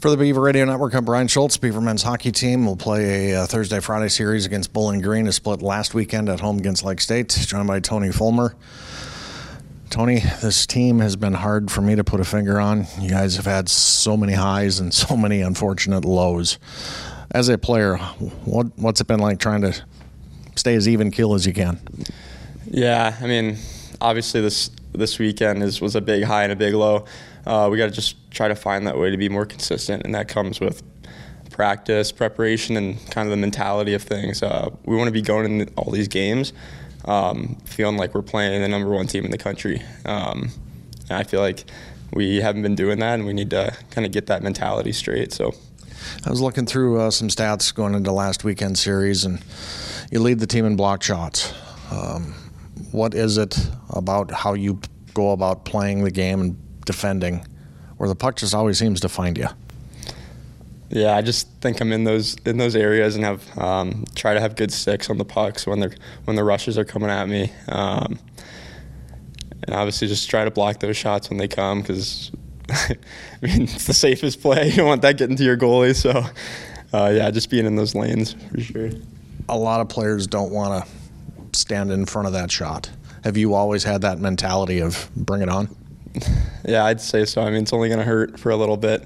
For the Beaver Radio Network, I'm Brian Schultz. Beaver men's hockey team will play a Thursday-Friday series against Bowling Green, a split last weekend at home against Lake State, joined by Tony Fulmer. Tony, this team has been hard for me to put a finger on. You guys have had so many highs and so many unfortunate lows. As a player, what's it been like trying to stay as even keel as you can? Yeah, I mean, obviously this weekend was a big high and a big low. We got to just try to find that way to be more consistent, and that comes with practice, preparation, and kind of the mentality of things. We want to be going in all these games feeling like we're playing the number one team in the country. And I feel like we haven't been doing that, and we need to kind of get that mentality straight. So I was looking through some stats going into last weekend series, and you lead the team in blocked shots. What is it about how you go about playing the game and defending where the puck just always seems to find you? Yeah, I just think I'm in those areas and have try to have good sticks on the pucks when the rushes are coming at me, and obviously just try to block those shots when they come, because I mean, it's the safest play. You don't want that getting to your goalie. So yeah, just being in those lanes for sure. A lot of players don't want to stand in front of that shot. Have you always had that mentality of bring it on? Yeah, I'd say so. I mean, it's only going to hurt for a little bit.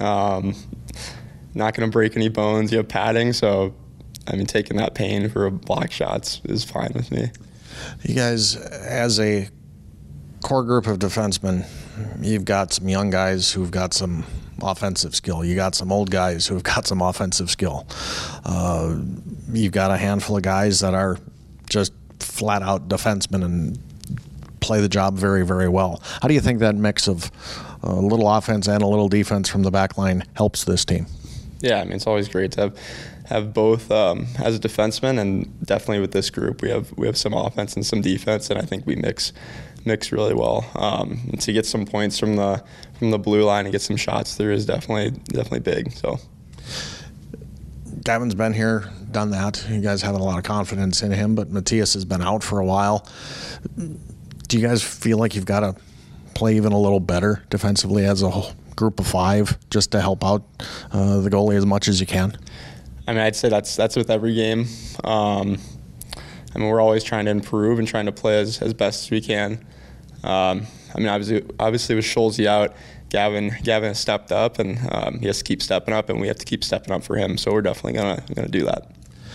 Not going to break any bones. You have padding, so I mean, taking that pain for a block shots is fine with me. You guys, as a core group of defensemen, you've got some young guys who've got some offensive skill. You got some old guys who've got some offensive skill. You've got a handful of guys that are just flat-out defensemen and play the job very, very well. How do you think that mix of a little offense and a little defense from the back line helps this team? Yeah, I mean, it's always great to have both as a defenseman, and definitely with this group we have some offense and some defense, and I think we mix really well. And to get some points from the blue line and get some shots through is definitely big. So Gavin's been here, done that. You guys have a lot of confidence in him, but Matthias has been out for a while. Do you guys feel like you've got to play even a little better defensively as a whole group of five just to help out the goalie as much as you can? I mean, I'd say that's with every game. I mean, we're always trying to improve and trying to play as best as we can. I mean, obviously with Schulze out, Gavin has stepped up, and he has to keep stepping up, and we have to keep stepping up for him. So we're definitely gonna do that.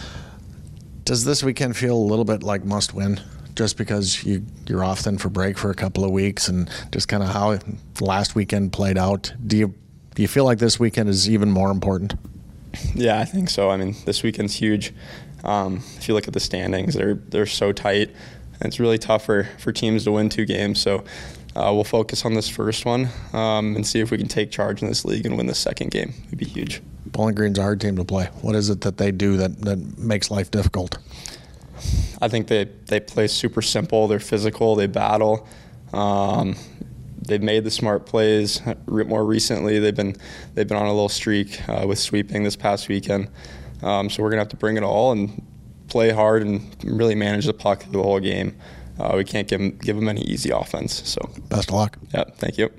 Does this weekend feel a little bit like must win, just because you're off then for break for a couple of weeks, and just kind of how last weekend played out? Do you feel like this weekend is even more important? Yeah, I think so. I mean, this weekend's huge. If you look at the standings, they're so tight, and it's really tough for teams to win two games. So we'll focus on this first one and see if we can take charge in this league and win the second game. It'd be huge. Bowling Green's a hard team to play. What is it that they do that makes life difficult? I think they play super simple. They're physical. They battle. They've made the smart plays. More recently, they've been on a little streak with sweeping this past weekend. So we're gonna have to bring it all and play hard and really manage the puck the whole game. We can't give them any easy offense. So best of luck. Yeah, thank you.